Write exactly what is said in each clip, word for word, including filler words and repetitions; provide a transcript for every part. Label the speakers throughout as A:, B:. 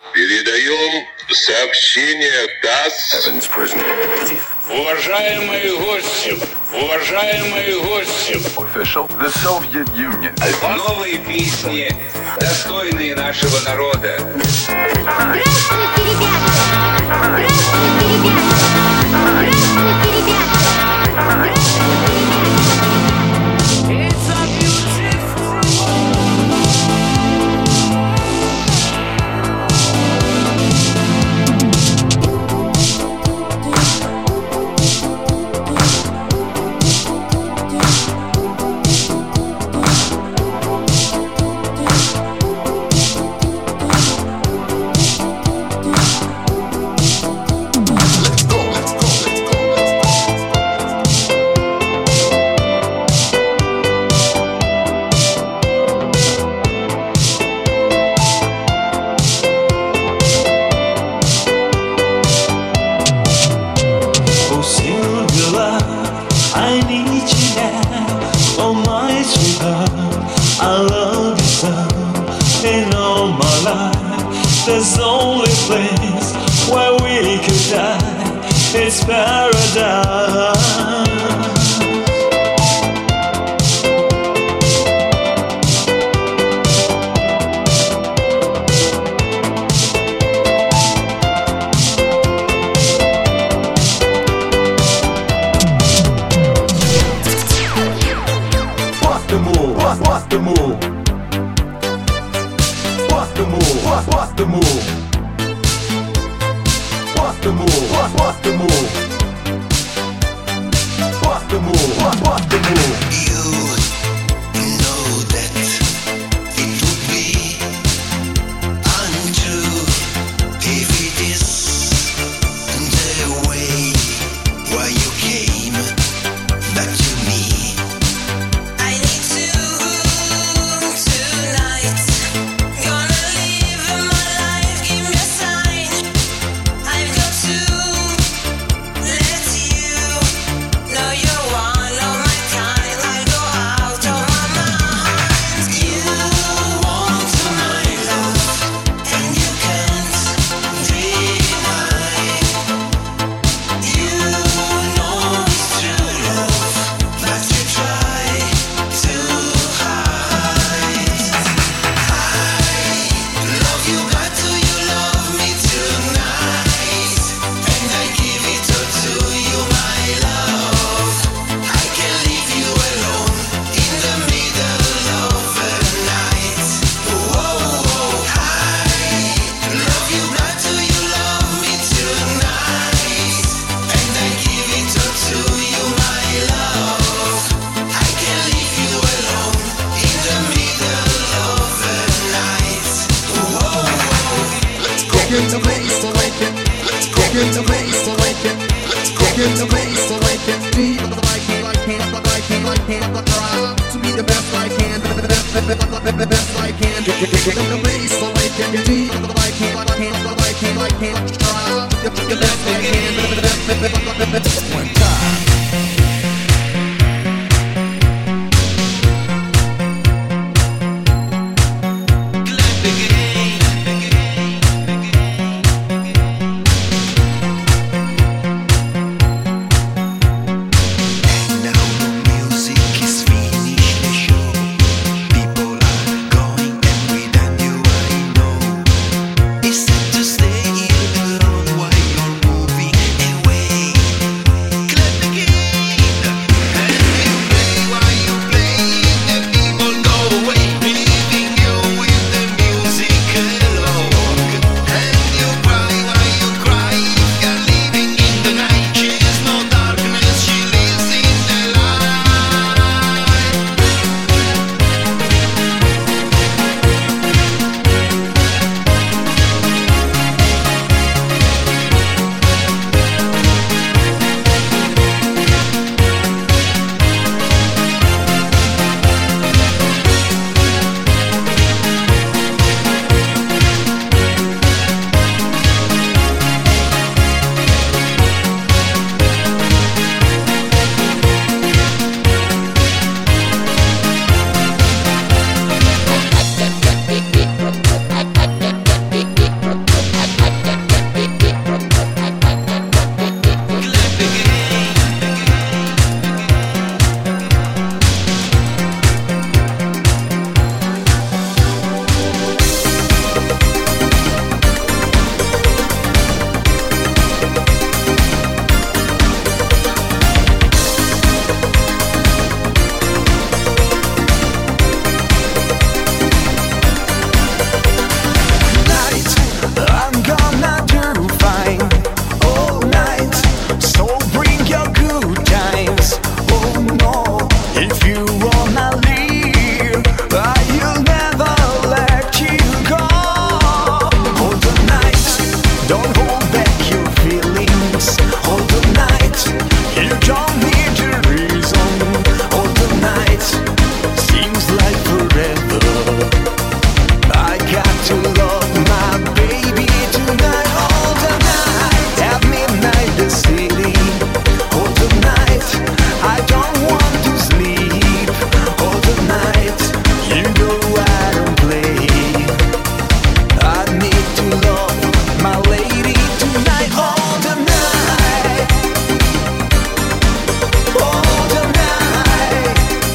A: Передаем сообщение ТАСС. Уважаемые гости, уважаемые гости.
B: Official, the Soviet Union.
C: Новые песни, достойные нашего народа.
D: Здравствуйте, ребята! Здравствуйте, ребята! Здравствуйте, ребята! Здравствуйте, ребята! It's a beautiful
E: There's only place where we could die. It's paradise.
B: Bust the move, bust, bust the move. Bust the move, bust, bust the move. Bust the move, bust, bust the move. Bust the move, bust, bust the move.
F: You know that it would be untrue if it is the way why you came back to me. I need to tonight. Gonna live my life, give me a sign. I've got to let you know you're one of my kind. I'll go out of my mind. You want my love, and you can't deny. You know it's true love, but you try to hide. I love you, but do you love me tonight? And I give it all to you, my love. I can leave you alone in the middle of the night. Whoa, whoa. I love you, but do you love me tonight? And I give it all to you, my love. I can leave you alone in the middle of the night. Whoa, whoa.
G: Let's go get the bass to like it. Let's go get the bass to like it. Let's go get the bass to like it. Be the like it, like it, like it, like it, like try to be the best I can, the best, the best, the best I can. Get the bass to like it. Be the like it, like it, like it, like it, try to be the best I can, the best, the best, the best. One time.
F: Now the music is finished, the show. People are going, and without you I know
H: Don't hold back your feelings all the night. You don't need a reason all the night. Seems like forever. I got to love my baby tonight all the night. At midnight the city all the night. I don't want to sleep all the night. You know I don't play. I need to love my lady tonight all the night. All the night.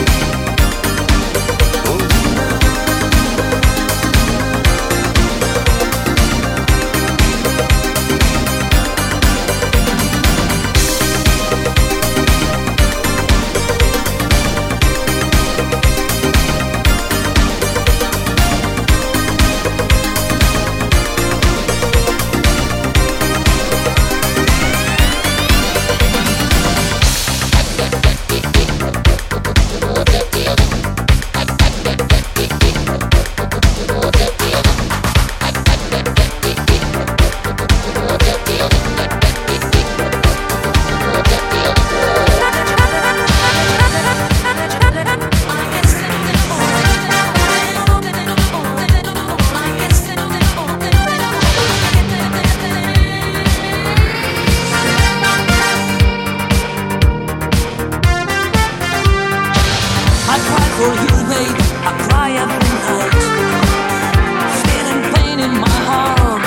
H: All the night.
E: I cry for you, babe. I cry every night. Feeling pain in my heart.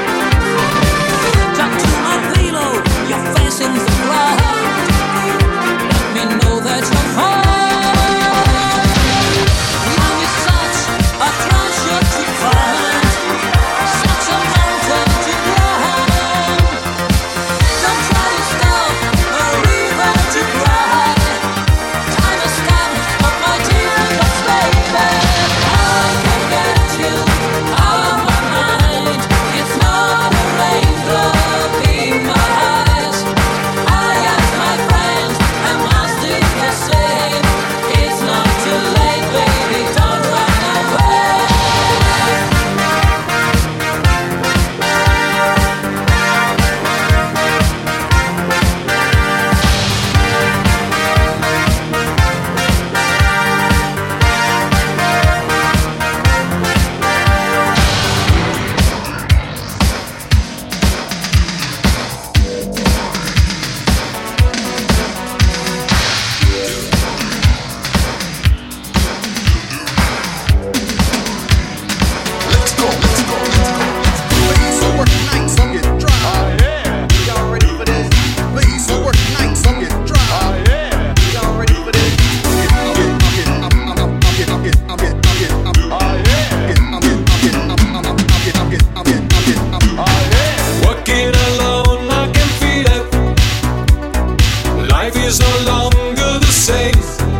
E: Tuck to my pillow, your face in the crowd. Let me know that you're fine. Love is such a treasure to find, such a mountain to climb. Don't try to stop a river to cry. Time has come for my teardrops, baby. I can get you out of my mind. It's not a raindrop in my eyes. I ask my friends, am I still the same? It's not too late, baby. Don't run away.
G: Ladies who work nights, some get dry. Oh yeah, y'all ready for this? Ladies who work nights, some get dry. Oh yeah, y'all ready for this? I'm get, I'm get, I'm get, I'm get, I'm get, I'm get, I'm get, oh yeah. I'm get, I'm get, I'm get, I'm get, I'm get, I'm get, I'm get, I'm get, oh yeah.
E: Walking alone, I can feel it. Life is no longer the same.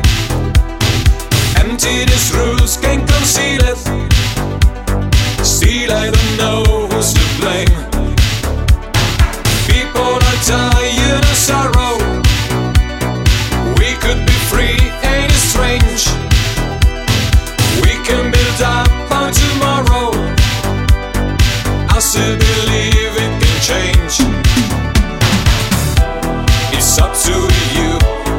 E: Emptiness rules can't conceal it. Still, I don't know who's to blame. People are tired of sorrow. We could be free, ain't it strange? We can build up on tomorrow. I still believe it can change. It's up to you.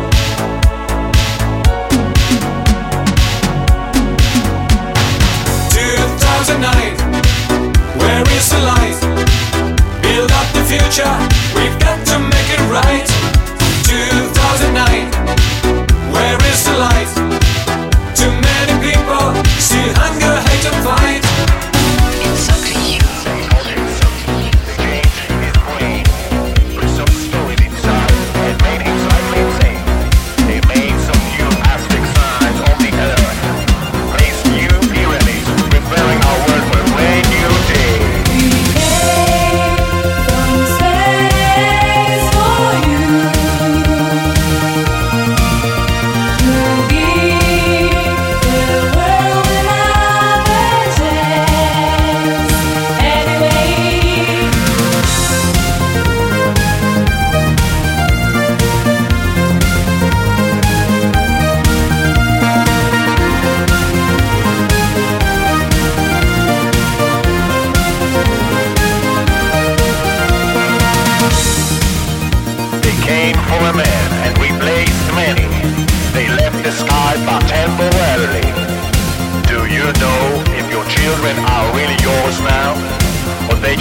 E: two thousand nine, where is the light? Build up the future, we've got to make it right. two thousand nine, where is the light? Too many people still hunger, hate and fight.
F: It's up to you.
D: From space.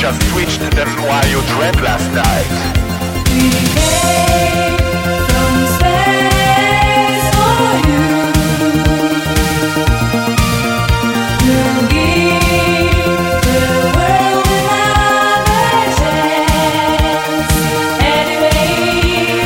H: just switched the why you dreamt last night.
E: We came from space for you to give the world another chance. Anyway.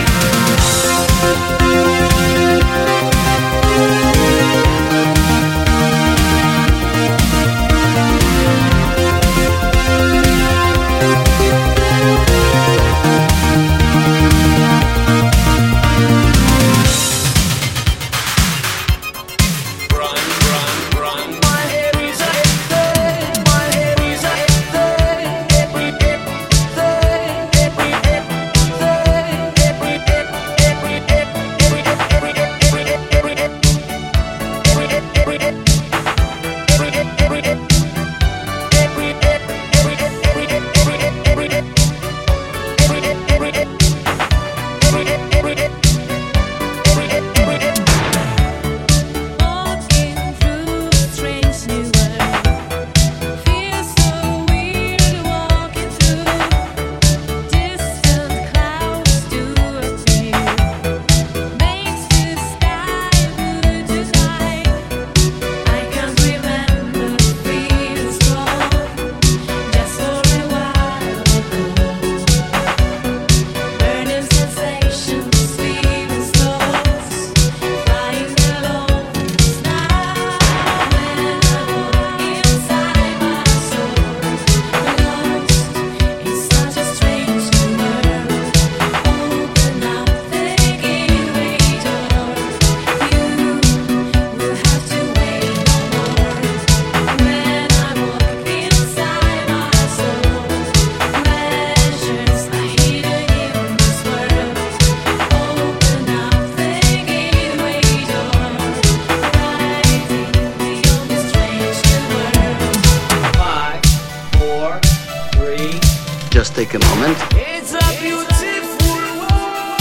I: Just take a moment.
E: It's a beautiful world.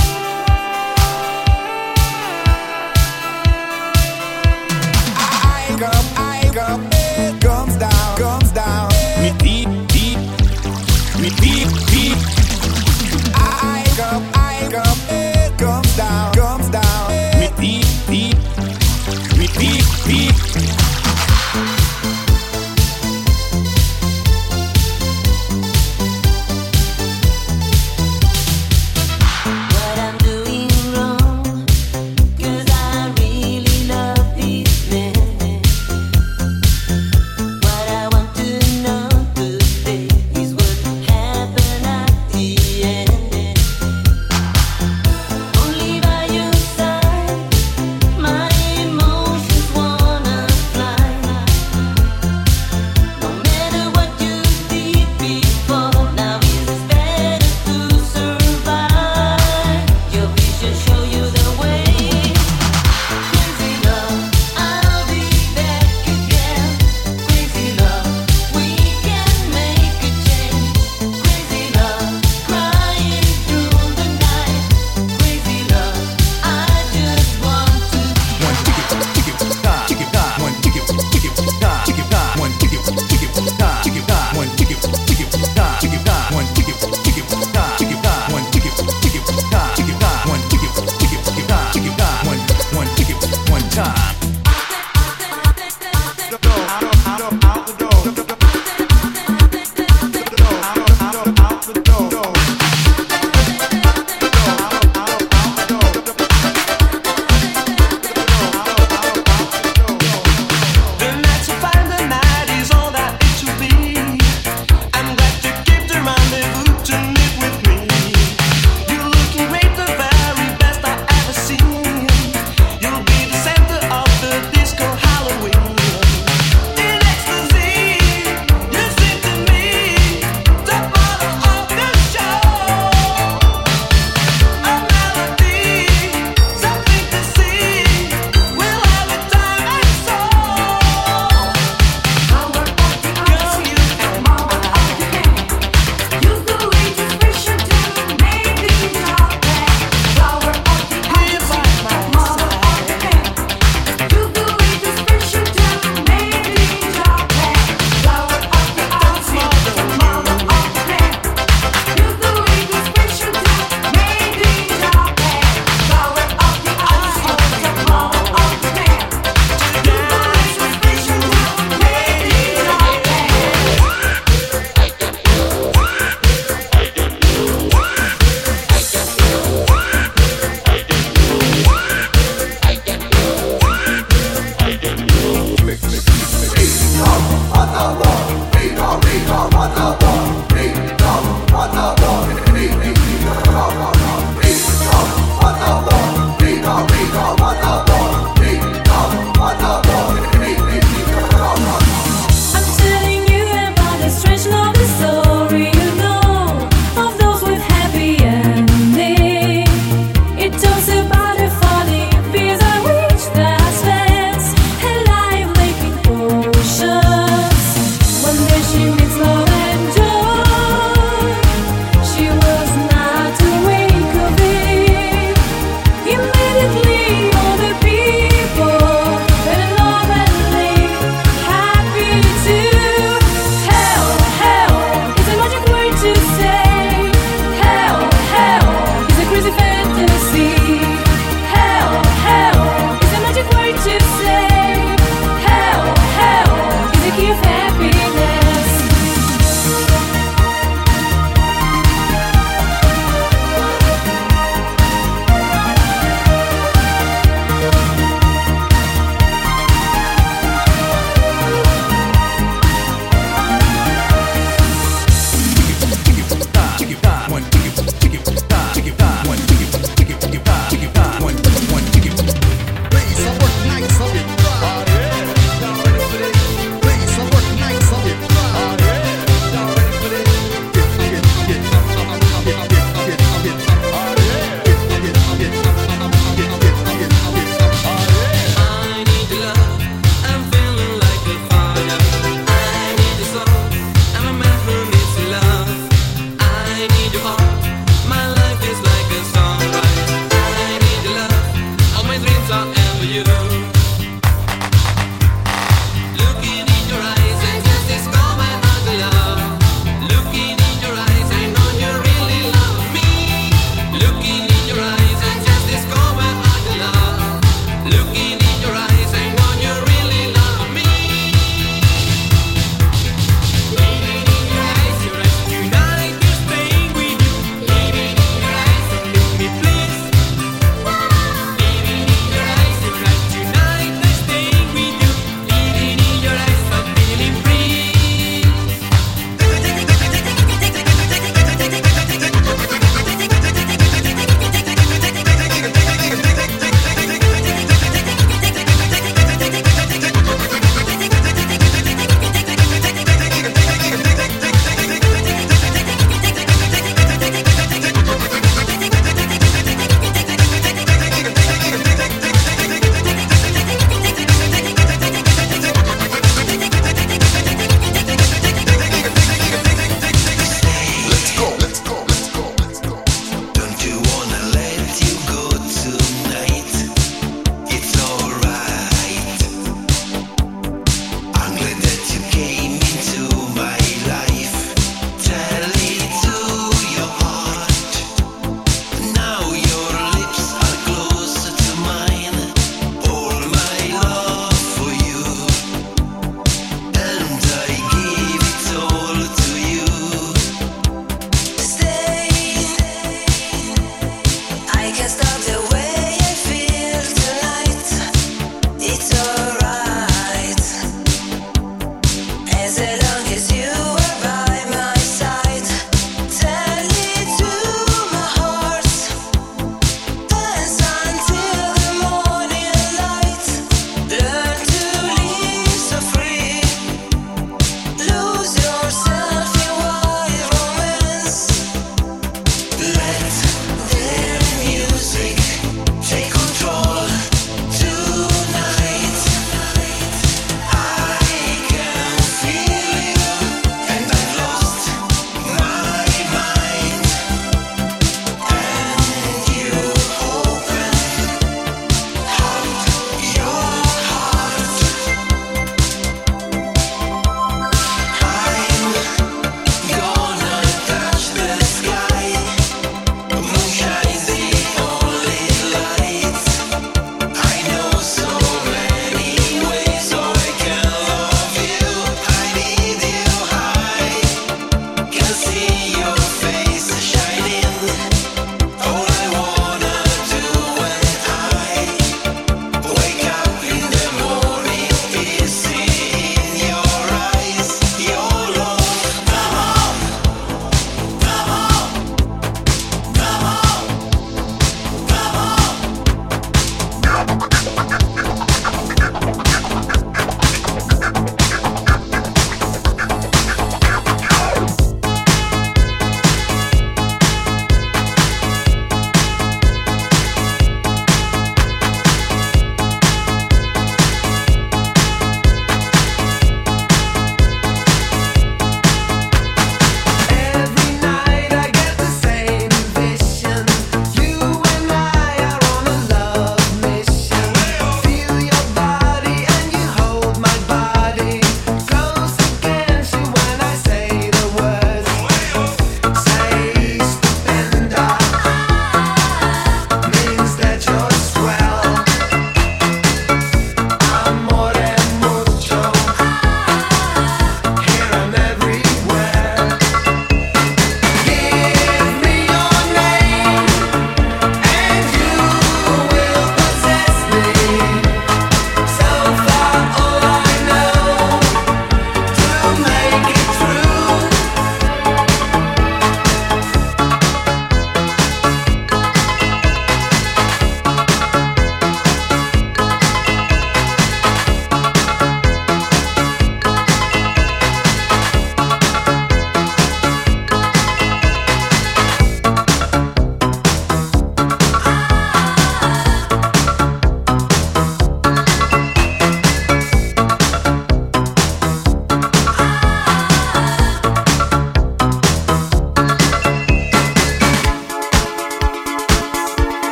G: I come, I come, it comes down, comes down. Me deep, deep, me deep, deep. I come, I come, it comes down, comes down. Me deep, deep, me deep, deep.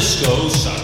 I: disco sucker.